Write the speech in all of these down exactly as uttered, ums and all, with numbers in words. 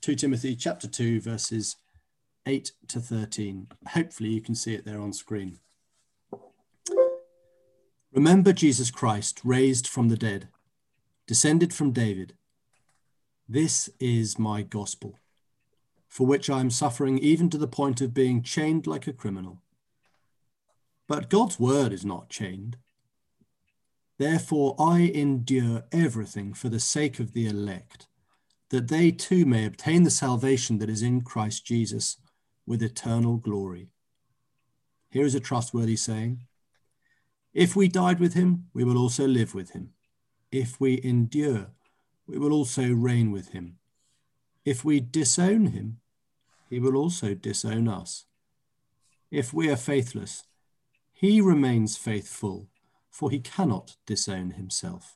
Second Timothy chapter two, verses eight to thirteen. Hopefully you can see it there on screen. Remember Jesus Christ, raised from the dead, descended from David. This is my gospel, for which I am suffering even to the point of being chained like a criminal. But God's word is not chained. Therefore I endure everything for the sake of the elect, that they too may obtain the salvation that is in Christ Jesus with eternal glory. Here is a trustworthy saying: if we died with him, we will also live with him. If we endure, we will also reign with him. If we disown him, he will also disown us. If we are faithless, he remains faithful, for he cannot disown himself.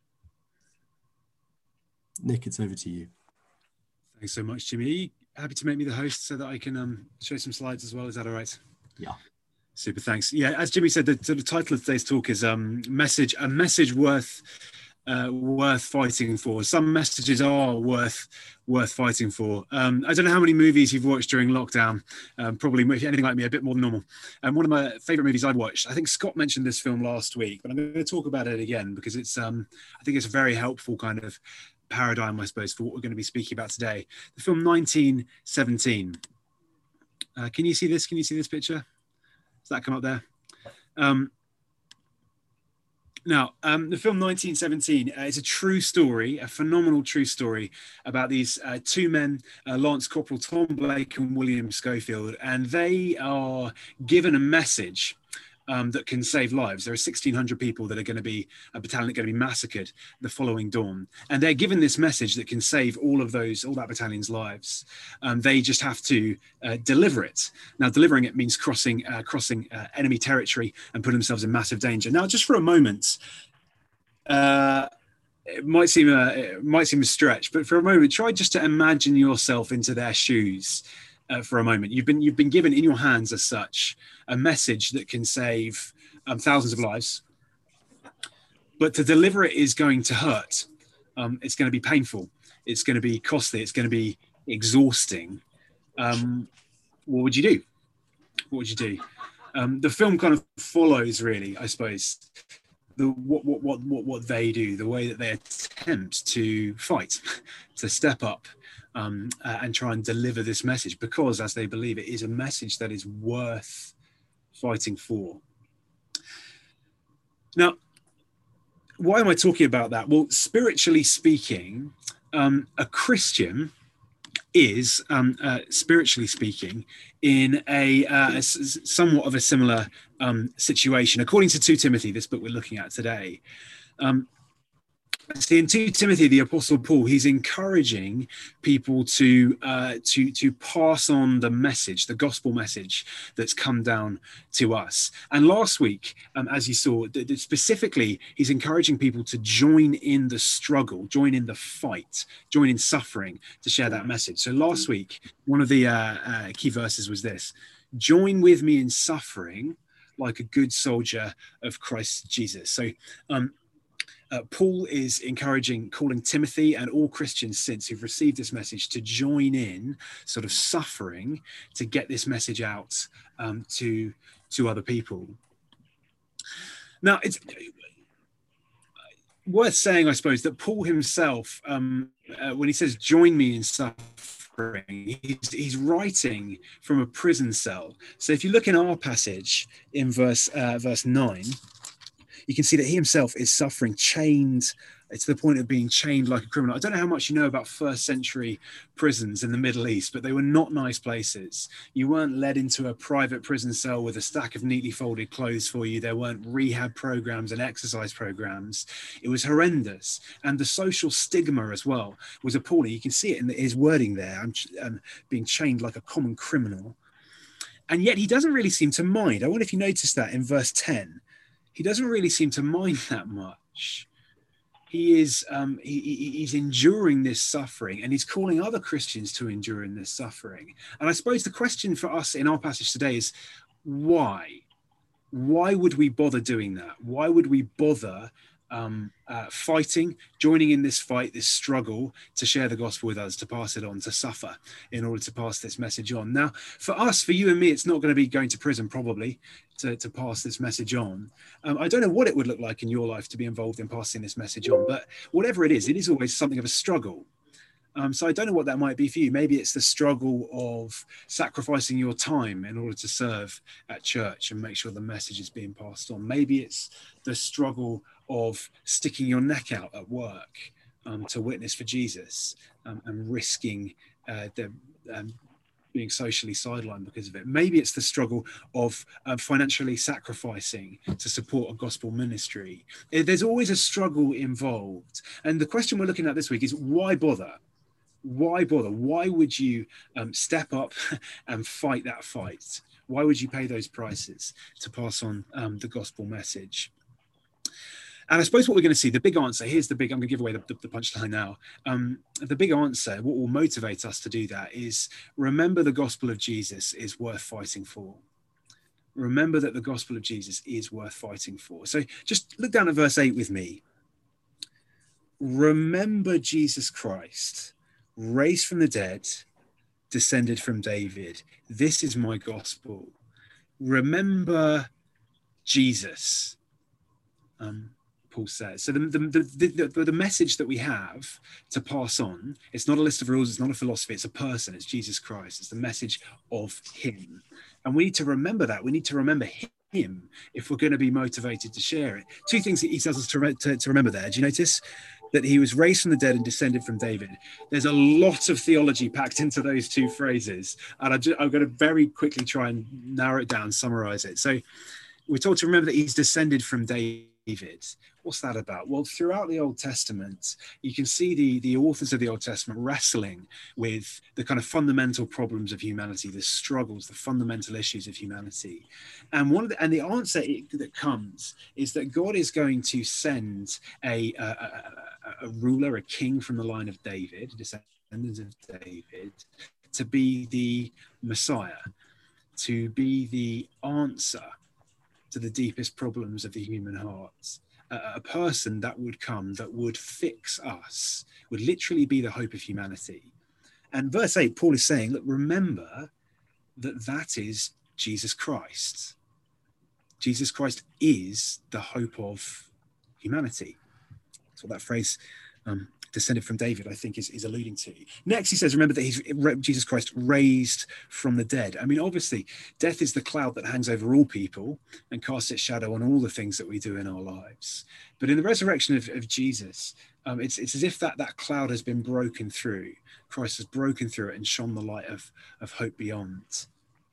Nick, it's over to you. Thanks so much, Jimmy. Happy to make me the host so that I can um, show some slides as well. Is that all right? Yeah. Super, thanks. Yeah, as Jimmy said, the, so the title of today's talk is um, "Message: A Message Worth uh, Worth Fighting For." Some messages are worth worth fighting for. Um, I don't know how many movies you've watched during lockdown. Um, probably, if anything like me, a bit more than normal. And um, one of my favourite movies I've watched, I think Scott mentioned this film last week, but I'm going to talk about it again because it's, um, I think it's a very helpful kind of paradigm, I suppose, for what we're going to be speaking about today. The film nineteen seventeen. Uh, can you see this? Can you see this picture? Does that come up there? Um, now, um, the film nineteen seventeen uh, is a true story, a phenomenal true story about these uh, two men, uh, Lance Corporal Tom Blake and William Schofield, and they are given a message Um, that can save lives. There are sixteen hundred people that are going to be, a battalion going to be massacred the following dawn. And they're given this message that can save all of those, all that battalion's lives. Um, they just have to uh, deliver it. Now, delivering it means crossing uh, crossing uh, enemy territory and put themselves in massive danger. Now, just for a moment, uh, it might seem a, it might seem a stretch, but for a moment, try just to imagine yourself into their shoes. Uh, for a moment, you've been you've been given in your hands as such a message that can save um, thousands of lives, but to deliver it is going to hurt. Um, it's going to be painful. It's going to be costly. It's going to be exhausting. Um, what would you do? What would you do? Um, the film kind of follows, really, I suppose, the what what what what what they do, the way that they attempt to fight, to step up. Um, uh, and try and deliver this message, because as they believe it is a message that is worth fighting for. Now, why am I talking about that? Well, spiritually speaking, um, a Christian is, um, uh, spiritually speaking, in a, uh, a s- somewhat of a similar um, situation. According to Second Timothy, this book we're looking at today, um, See, in Second Timothy, the Apostle Paul, he's encouraging people to uh, to to pass on the message, the gospel message that's come down to us. And last week, um, as you saw, th- th- specifically, he's encouraging people to join in the struggle, join in the fight, join in suffering to share that message. So last week, one of the uh, uh, key verses was this: "Join with me in suffering like a good soldier of Christ Jesus." So, um, Uh, Paul is encouraging, calling Timothy and all Christians since who've received this message to join in sort of suffering to get this message out um, to, to other people. Now, it's worth saying, I suppose, that Paul himself, um, uh, when he says, join me in suffering, he's, he's writing from a prison cell. So if you look in our passage in verse, uh, verse nine, you can see that he himself is suffering, chained to the point of being chained like a criminal. I don't know how much you know about first century prisons in the Middle East, but they were not nice places. You weren't led into a private prison cell with a stack of neatly folded clothes for you. There weren't rehab programs and exercise programs. It was horrendous. And the social stigma as well was appalling. You can see it in his wording there. I'm um, being chained like a common criminal. And yet he doesn't really seem to mind. I wonder if you noticed that in verse ten. He doesn't really seem to mind that much. He is um, he, he's enduring this suffering, and he's calling other Christians to endure in this suffering. And I suppose the question for us in our passage today is, why? Why would we bother doing that? Why would we bother um, uh, fighting, joining in this fight, this struggle to share the gospel with us, to pass it on, to suffer in order to pass this message on. Now, for us, for you and me, it's not going to be going to prison probably to, to pass this message on. Um, I don't know what it would look like in your life to be involved in passing this message on, but whatever it is, it is always something of a struggle. Um, so I don't know what that might be for you. Maybe it's the struggle of sacrificing your time in order to serve at church and make sure the message is being passed on. Maybe it's the struggle of sticking your neck out at work um, to witness for Jesus um, and risking uh, the, um, being socially sidelined because of it. Maybe it's the struggle of uh, financially sacrificing to support a gospel ministry. There's always a struggle involved. And the question we're looking at this week is, why bother? Why bother? Why would you um, step up and fight that fight? Why would you pay those prices to pass on um, the gospel message? And I suppose what we're going to see, the big answer, here's the big, I'm going to give away the, the, the punchline now. Um, the big answer, what will motivate us to do that is remember the gospel of Jesus is worth fighting for. Remember that the gospel of Jesus is worth fighting for. So just look down at verse eight with me. Remember Jesus Christ, raised from the dead, descended from David. This is my gospel. Remember Jesus, um, Paul says. So the, the, the, the, the message that we have to pass on, it's not a list of rules, it's not a philosophy, it's a person, it's Jesus Christ. It's the message of him. And we need to remember that. We need to remember him if we're going to be motivated to share it. Two things that he tells us to, to, to remember there. Do you notice? That he was raised from the dead and descended from David. There's a lot of theology packed into those two phrases. And I just, I'm going to very quickly try and narrow it down, summarize it. So we're told to remember that he's descended from David. What's that about? Well, throughout the Old Testament, you can see the, the authors of the Old Testament wrestling with the kind of fundamental problems of humanity, the struggles, the fundamental issues of humanity. And one of the, and the answer that comes is that God is going to send a, a, a, a ruler, a king from the line of David, descendants of David, to be the Messiah, to be the answer to the deepest problems of the human heart. Uh, a person that would come, that would fix us, would literally be the hope of humanity. And verse eight, Paul is saying, look, remember that that is Jesus Christ. Jesus Christ is the hope of humanity. That's what that phrase, um, descended from David, I think is, is alluding to. Next, he says, remember that he's Jesus Christ raised from the dead. I mean, obviously, death is the cloud that hangs over all people and casts its shadow on all the things that we do in our lives. But in the resurrection of, of Jesus, um, it's, it's as if that, that cloud has been broken through. Christ has broken through it and shone the light of, of hope beyond.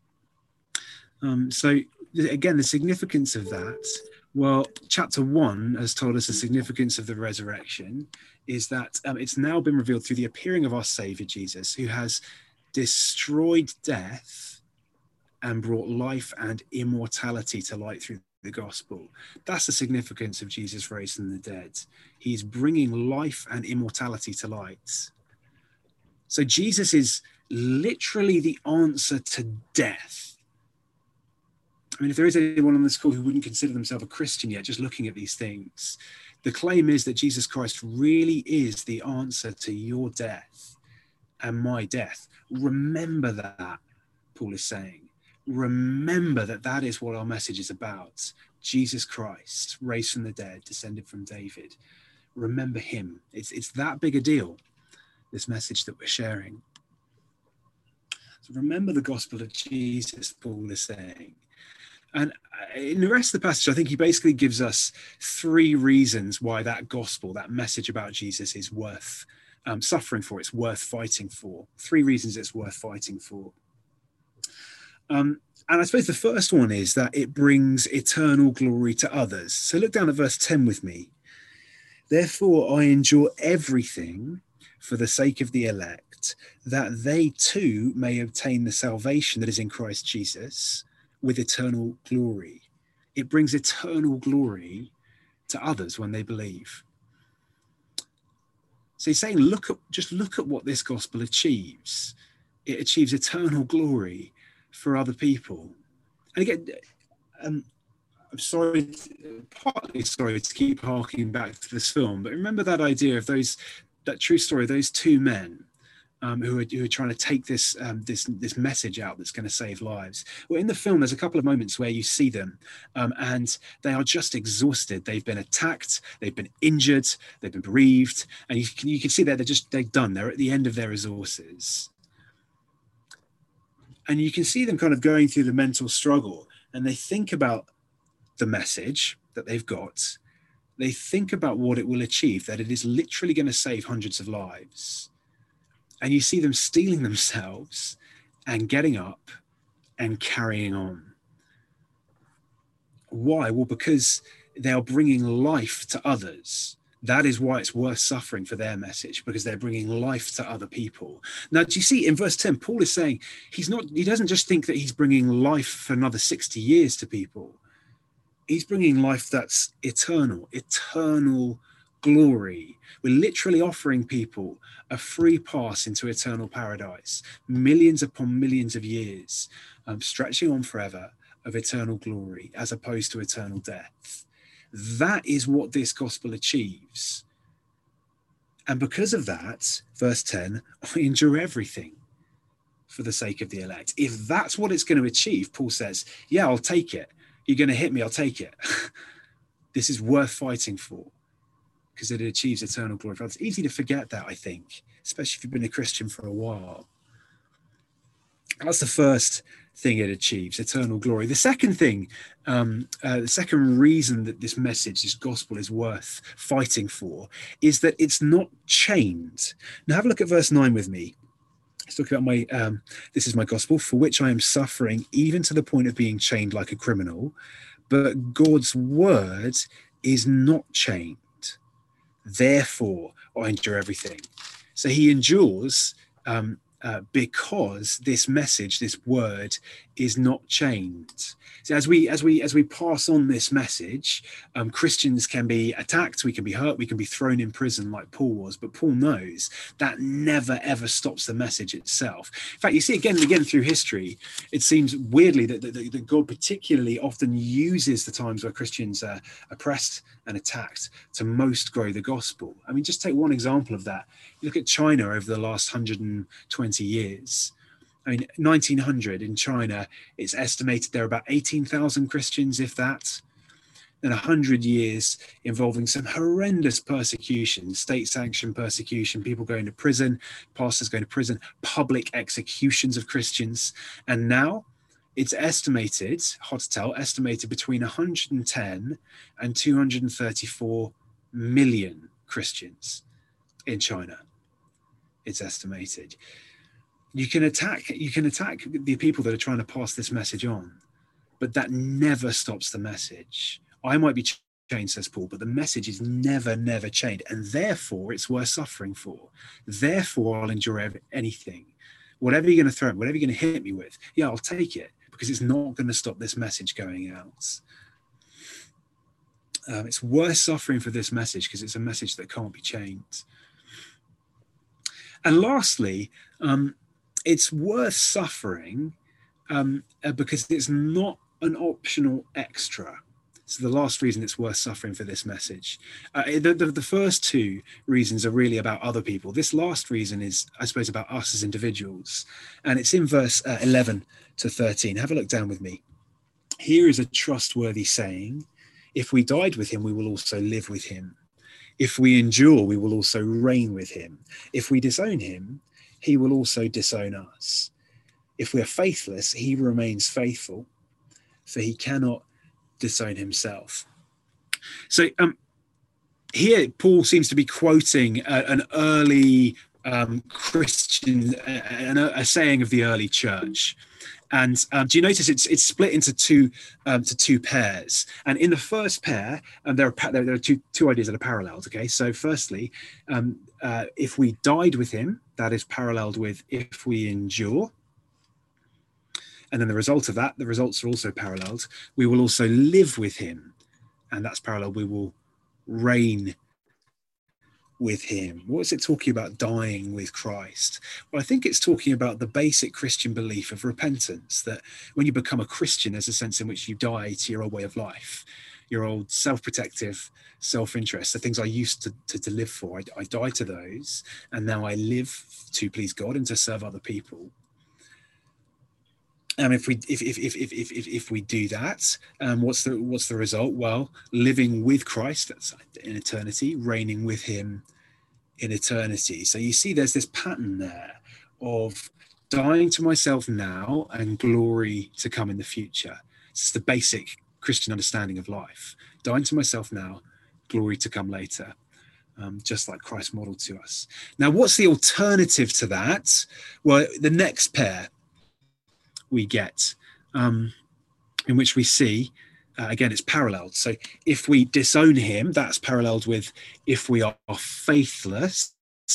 Um, so, again, the significance of that, well, chapter one has told us the significance of the resurrection is that um, it's now been revealed through the appearing of our Savior Jesus, who has destroyed death and brought life and immortality to light through the gospel. That's the significance of Jesus raised from the dead. He's bringing life and immortality to light. So Jesus is literally the answer to death. I mean, if there is anyone on this call who wouldn't consider themselves a Christian yet, just looking at these things, the claim is that Jesus Christ really is the answer to your death and my death. Remember that, Paul is saying. Remember that that is what our message is about. Jesus Christ, raised from the dead, descended from David. Remember him. It's, it's that big a deal, this message that we're sharing. So remember the gospel of Jesus, Paul is saying. And in the rest of the passage, I think he basically gives us three reasons why that gospel, that message about Jesus is worth um, suffering for, it's worth fighting for. Three reasons it's worth fighting for. Um, and I suppose the first one is that it brings eternal glory to others. So look down at verse ten with me. Therefore, I endure everything for the sake of the elect, that they too may obtain the salvation that is in Christ Jesus, with eternal glory. It brings eternal glory to others when they believe. So he's saying, look at, just look at what this gospel achieves. It achieves eternal glory for other people. And again, um, I'm sorry, partly sorry to keep harking back to this film, but remember that idea of those, that true story, those two men um, who, are, who are trying to take this, um, this, this message out that's going to save lives. Well, in the film, there's a couple of moments where you see them um, and they are just exhausted. They've been attacked, they've been injured, they've been bereaved, and you can, you can see that they're just, they're done. They're at the end of their resources. And you can see them kind of going through the mental struggle, and they think about the message that they've got. They think about what it will achieve, that it is literally going to save hundreds of lives. And you see them steeling themselves and getting up and carrying on. Why? Well, because they are bringing life to others. That is why it's worth suffering for their message, because they're bringing life to other people. Now, do you see in verse ten, Paul is saying he's not, he doesn't just think that he's bringing life for another sixty years to people. He's bringing life that's eternal, eternal glory. We're literally offering people a free pass into eternal paradise, millions upon millions of years, um, stretching on forever of eternal glory, as opposed to eternal death. That is what this gospel achieves. And because of that, verse ten, I endure everything for the sake of the elect. If that's what it's going to achieve, Paul says, yeah, I'll take it. You're going to hit me, I'll take it. This is worth fighting for, because it achieves eternal glory. It's easy to forget that, I think, especially if you've been a Christian for a while. That's the first thing it achieves, eternal glory. The second thing, um, uh, the second reason that this message, this gospel is worth fighting for, is that it's not chained. Now have a look at verse nine with me. Let's talk about my, um, this is my gospel, for which I am suffering, even to the point of being chained like a criminal. But God's word is not chained. Therefore, I endure everything. So he endures um, uh, because this message, this word, is not chained. So as we as we as we pass on this message, um, Christians can be attacked, we can be hurt, we can be thrown in prison like Paul was. But Paul knows that never ever stops the message itself. In fact, you see again and again through history, it seems weirdly that, that, that God particularly often uses the times where Christians are oppressed and attacked to most grow the gospel. I mean, just take one example of that. You look at China over the last one hundred twenty years. I mean, nineteen hundred in China, it's estimated there are about eighteen thousand Christians, if that. And one hundred years involving some horrendous persecution, state-sanctioned persecution, people going to prison, pastors going to prison, public executions of Christians. And now it's estimated, hard to tell, estimated between one hundred ten and two hundred thirty-four million Christians in China. It's estimated. You can attack, you can attack the people that are trying to pass this message on, but that never stops the message. I might be chained, says Paul, but the message is never, never chained. And therefore it's worth suffering for. Therefore I'll endure anything. Whatever you're going to throw at me, whatever you're going to hit me with, yeah, I'll take it, because it's not going to stop this message going out. Um, it's worth suffering for this message because it's a message that can't be chained. And lastly, um, it's worth suffering um, uh, because it's not an optional extra. So the last reason it's worth suffering for this message. Uh, the, the, the first two reasons are really about other people. This last reason is, I suppose, about us as individuals. And it's in verse uh, eleven to thirteen. Have a look down with me. Here is a trustworthy saying. If we died with him, we will also live with him. If we endure, we will also reign with him. If we disown him, he will also disown us. If we are faithless, he remains faithful, for he cannot disown himself. So um, here, Paul seems to be quoting a, an early um, Christian, a, a saying of the early church. And um, do you notice it's it's split into two um, to two pairs? And in the first pair, um, there are there are two two ideas that are paralleled. Okay, so firstly, um, uh, if we died with him, that is paralleled with if we endure. And then the result of that, the results are also paralleled. We will also live with him, and that's parallel. We will reign with him? What is it talking about, dying with Christ? Well, I think it's talking about the basic Christian belief of repentance, that when you become a Christian, there's a sense in which you die to your old way of life, your old self-protective self-interest, the things I used to, to, to live for. I, I die to those, and now I live to please God and to serve other people. Um, if we if if if if if, if we do that, um, what's the what's the result? Well, living with Christ, that's in eternity, reigning with him in eternity. So you see, there's this pattern there of dying to myself now and glory to come in the future. It's the basic Christian understanding of life. Dying to myself now, glory to come later. Um, just like Christ modeled to us. Now, what's the alternative to that? Well, the next pair we get, um, in which we see, uh, again, it's paralleled. So if we disown him, that's paralleled with if we are faithless.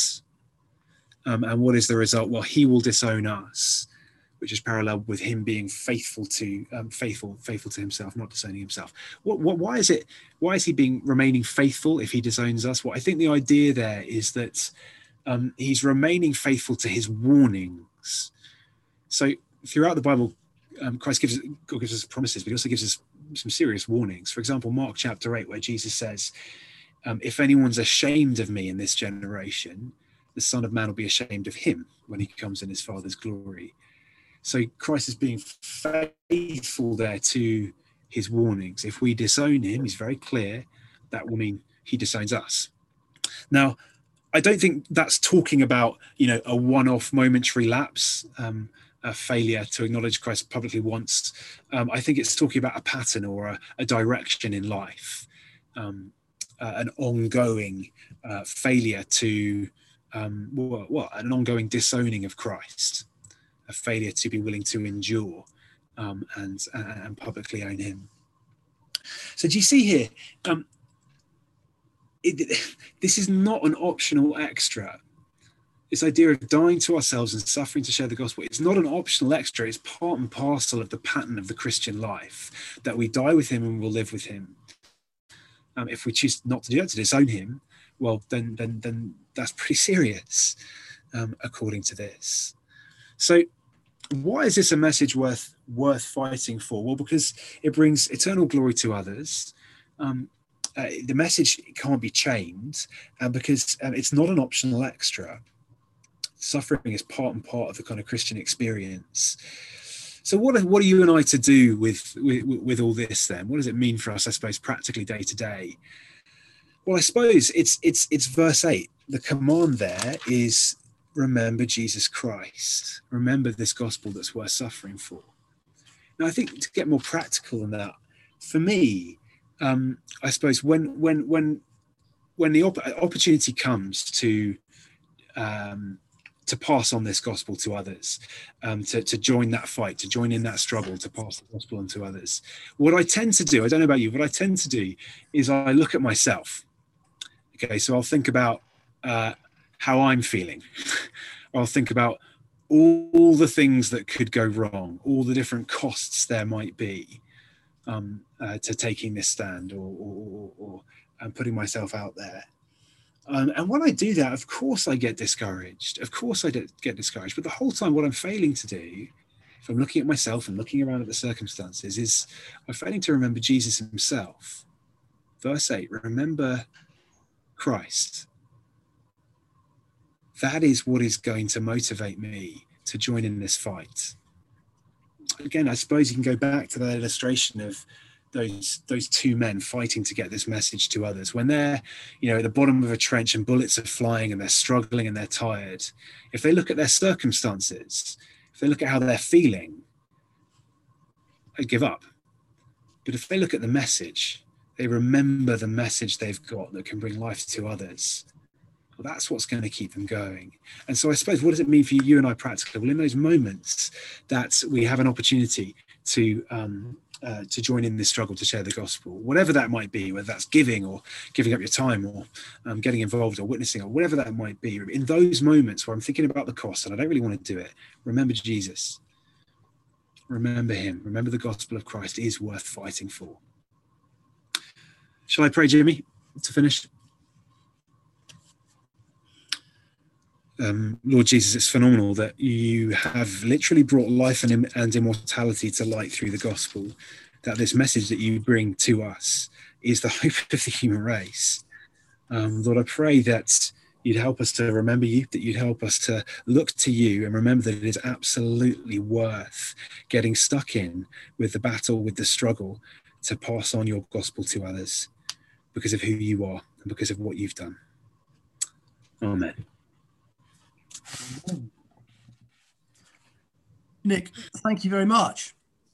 Um, and what is the result? Well, he will disown us, which is paralleled with him being faithful to um, faithful, faithful to himself, not disowning himself. What, what, why is it? Why is he being remaining faithful if he disowns us? Well, I think the idea there is that um, he's remaining faithful to his warnings. So throughout the Bible, um, Christ gives God gives us promises, but he also gives us some serious warnings. For example, Mark chapter eight, where Jesus says, um, "If anyone's ashamed of me in this generation, the Son of Man will be ashamed of him when he comes in his Father's glory." So Christ is being faithful there to his warnings. If we disown him, he's very clear, that will mean he disowns us. Now, I don't think that's talking about, you know, a one-off momentary lapse, um, a failure to acknowledge Christ publicly once. Um, I think it's talking about a pattern or a, a direction in life, um, uh, an ongoing uh, failure to, um, well, well, an ongoing disowning of Christ, a failure to be willing to endure um, and, and publicly own him. So do you see here, um, it, this is not an optional extra. This idea of dying to ourselves and suffering to share the gospel, it's not an optional extra. It's part and parcel of the pattern of the Christian life, that we die with him and we'll live with him. Um, if we choose not to do that, to disown him, well, then, then, then that's pretty serious, um, according to this. So why is this a message worth worth fighting for? Well, because it brings eternal glory to others. Um, uh, the message can't be chained, uh, because um, it's not an optional extra. Suffering is part and part of the kind of Christian experience. So what are, what are you and I to do with, with, with all this then? What does it mean for us, I suppose, practically day to day? Well, I suppose it's it's it's verse eight. The command there is, remember Jesus Christ. Remember this gospel that's worth suffering for. Now, I think to get more practical than that, for me, um, I suppose when when when when the op- opportunity comes to um, to pass on this gospel to others, um, to, to join that fight, to join in that struggle, to pass the gospel on to others, what I tend to do, I don't know about you, what I tend to do is I look at myself. Okay, so I'll think about uh, how I'm feeling. I'll think about all, all the things that could go wrong, all the different costs there might be um, uh, to taking this stand or, or, or, or um, putting myself out there. Um, and when I do that, of course I get discouraged. Of course I get discouraged. But the whole time what I'm failing to do, if I'm looking at myself and looking around at the circumstances, is I'm failing to remember Jesus himself. Verse eight, remember Christ. That is what is going to motivate me to join in this fight. Again, I suppose you can go back to that illustration of those those two men fighting to get this message to others. When they're, you know, at the bottom of a trench and bullets are flying and they're struggling and they're tired, if they look at their circumstances, if they look at how they're feeling, they give up. But if they look at the message, they remember the message they've got that can bring life to others. Well, that's what's going to keep them going. And so I suppose, what does it mean for you, you and I practically? Well, in those moments that we have an opportunity to um, uh, to join in this struggle to share the gospel, whatever that might be, whether that's giving or giving up your time or um, getting involved or witnessing or whatever that might be, in those moments where I'm thinking about the cost and I don't really want to do it, remember Jesus. Remember him. Remember the gospel of Christ is worth fighting for. Shall I pray, Jimmy, to finish? Um, Lord Jesus, it's phenomenal that you have literally brought life and, and immortality to light through the gospel, that this message that you bring to us is the hope of the human race. Um, Lord, I pray that you'd help us to remember you, that you'd help us to look to you and remember that it is absolutely worth getting stuck in with the battle, with the struggle, to pass on your gospel to others because of who you are and because of what you've done. Amen. Nick, thank you very much.